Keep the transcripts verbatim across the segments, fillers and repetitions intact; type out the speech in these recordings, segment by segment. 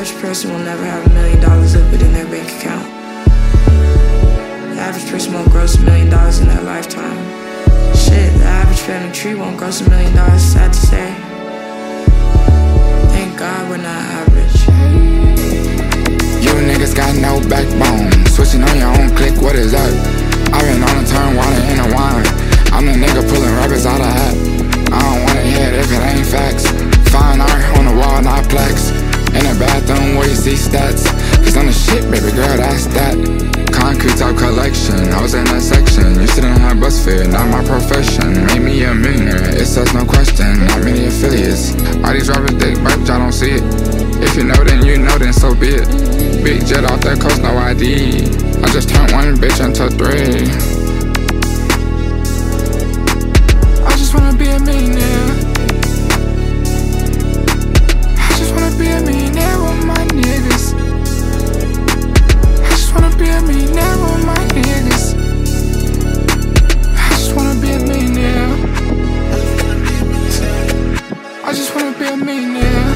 average person will never have a million dollars liquid in their bank account. The average person won't gross a million dollars in their lifetime. Shit, the average family tree won't gross a million dollars, sad to say. Thank God we're not average. You niggas got no backbone. Switching on your own click, what is that? I've been on a turn, water in a wine. I'm the nigga pulling rappers out of hat. I don't wanna hear it if it ain't facts. Fine art on the wall, not plaques. In the bathroom where you see stats. Cause I'm the shit, baby girl, that's that. Concrete top collection, I was in that section. You shouldn't have BuzzFeed, not my profession. Made me a millionaire, it's us, no question. Not many affiliates. All these rappers dick bites, y'all don't see it. If you know, then you know, then so be it. Big jet off that coast, no I D. I just turned one bitch into three. I just wanna be a millionaire. I just wanna be a millionaire with my niggas. I just wanna be a millionaire with my niggas. I just wanna be a millionaire. I just wanna be a millionaire.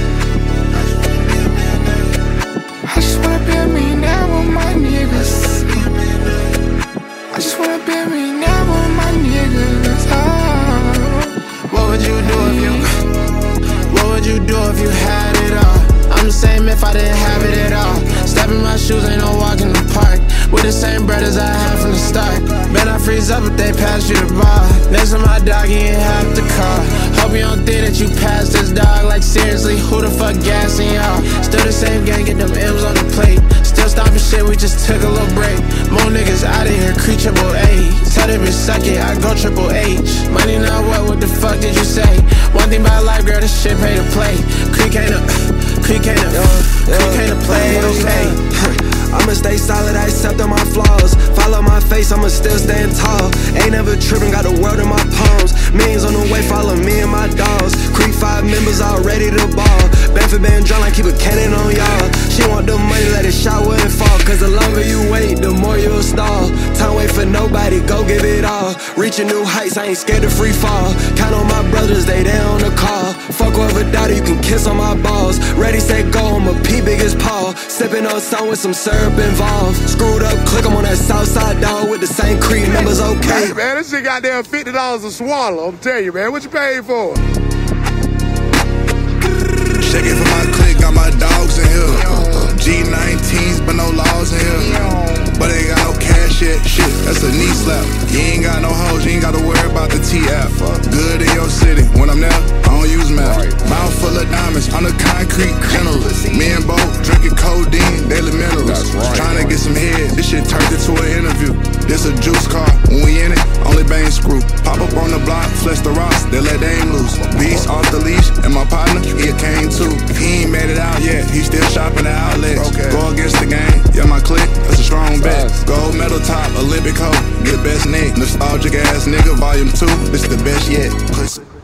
I just wanna be a millionaire with my niggas. I just wanna be a millionaire with my niggas. Oh. What would you do if you, what would you do if you had it all? I'm the same if I didn't have it at all. Step in my shoes, ain't no walk in the park. With the same brothers I had from the start. Bet I freeze up if they pass you the bar. Next to my dog, he ain't half the car. Hope you don't think that you passed this dog. Like seriously, who the fuck gassing y'all? Still the same gang, get them M's on the plate. Still stopping shit, we just took a little break. More niggas out of here, creep triple A. Tell that bitch suck it, I go triple H. Money not what, what the fuck did you say? One thing about life, girl, this shit pay to play. Creek ain't a, creek ain't a, creek ain't a play, okay. I'ma stay solid, I accept all my flaws. Follow my face, I'ma still stand tall. Ain't never tripping, got the world in my palms. Millions on the way, follow me and my dogs. Creek five members all ready to ball. Band for band, drum, I keep a cannon on y'all. She want the money, let it shower and fall. Cause the longer you wait, the more you'll stall. Time wait for nobody, go give it all. Reaching new heights, I ain't scared to free fall. Count on my brothers, they there on the call. Fuck whoever doubted, you can kiss on my balls. Ready, set, go, I'm a P big as Paul. Sipping on sun with some syrup involved. Screwed up, click, I'm on that south side dog with the same Creed members, okay. Hey man, this shit got there fifty dollars a swallow, I'm telling you man, what you paid for? Check it for my clique, got my dogs in here. G nineteens, but no laws in here. But ain't got no cash yet, shit, that's a knee slap. You ain't got no hoes, you ain't gotta worry about the T F. Good in your city, when I'm there, I don't use math. Mouth full of diamonds, on the concrete general. Me and Bo drinking codeine, daily minerals. Trying to get some head, this shit turned into an interview. This a juice car, when we in it, only bang screw. Pop up on the block, flex the rocks, they let the aim loose. Beast off the leash, and my partner, he a cane too. He ain't made it out yet, he still shopping at outlets. Okay. Go against the game, yeah my clique, that's a strong bet. Gold medal top, Olympic hoe, get best neck. Nostalgic ass nigga, volume two, this the best yet. Pussy.